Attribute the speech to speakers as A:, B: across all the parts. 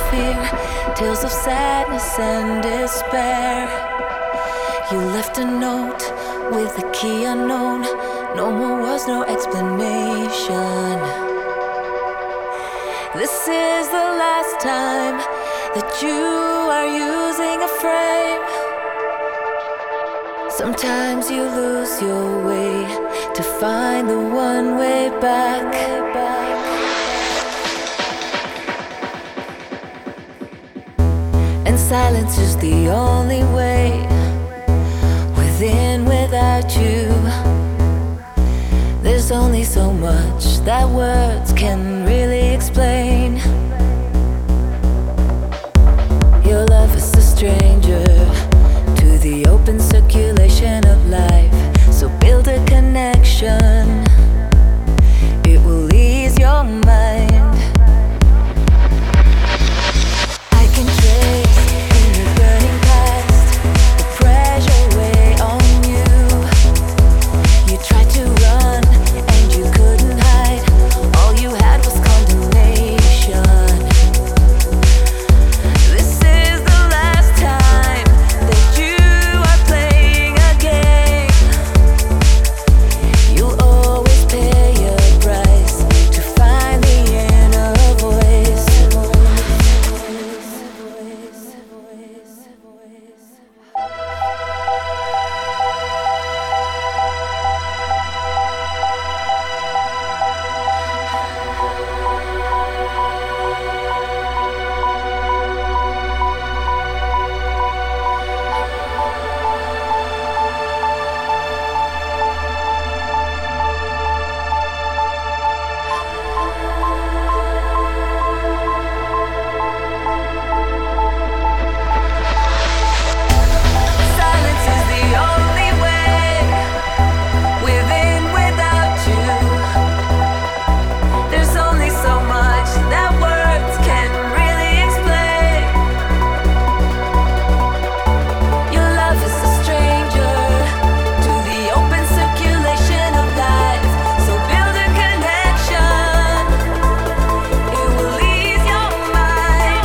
A: fear, tales of sadness and despair. You left a note with a key unknown. No more words, no explanation. This is the last time that you are using a frame. Sometimes you lose your way to find the one way back. And silence is the only way. Within, without you, there's only so much that words can really explain. Your love is a stranger to the open circulation of life. So build a connection, it will ease your mind. I can trace in the burning past the pressure weigh on you. You tried to run and you couldn't hide. All you had was condemnation. This is the last time that you are playing a game. You'll always pay a price to find the inner voice. Silence is the only way. Within, without you, there's only so much that words can really explain. Your love is a stranger to the open circulation of life. So build a connection, it will ease your mind.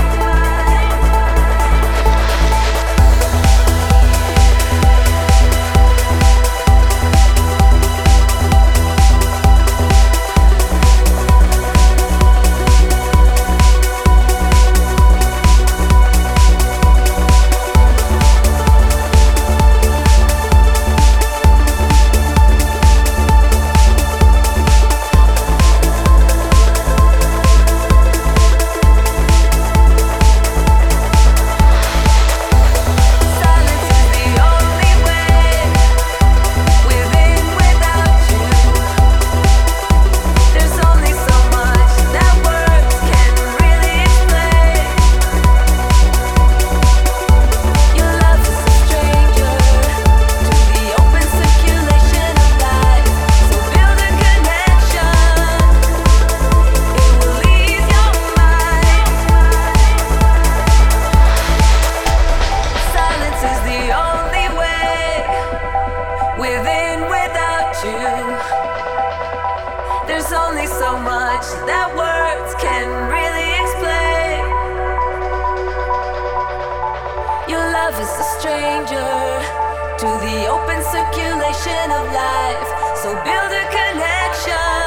A: Silence is the only way. Within, without you, there's only so much that words can really explain. Your love is a stranger to the open circulation of life. So build a connection, it will ease your mind. Silence is the only way. Within, without you, there's only so much that words can really explain. Your love is a stranger to the open circulation of life. So build a connection,